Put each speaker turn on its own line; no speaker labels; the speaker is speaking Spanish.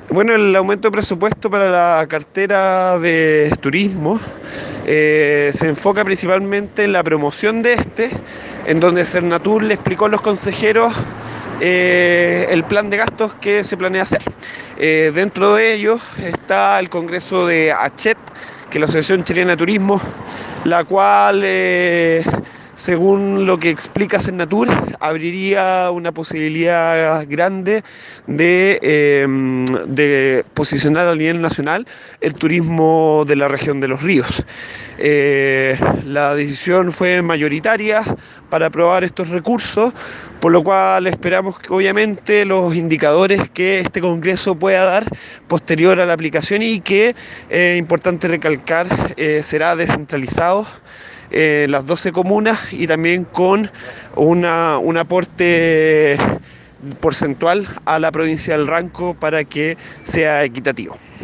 Bueno, el aumento de presupuesto para la cartera de turismo se enfoca principalmente en la promoción de en donde Cernatur le explicó a los consejeros el plan de gastos que se planea hacer. Dentro de ellos está el Congreso de ACHET, que es la Asociación Chilena de Turismo, la cual, según lo que explica Cernatur, abriría una posibilidad grande de posicionar a nivel nacional el turismo de la región de los ríos. La decisión fue mayoritaria para aprobar estos recursos, por lo cual esperamos que obviamente los indicadores que este Congreso pueda dar posterior a la aplicación y que, importante recalcar, será descentralizado las 12 comunas y también con un aporte porcentual a la provincia del Ranco para que sea equitativo.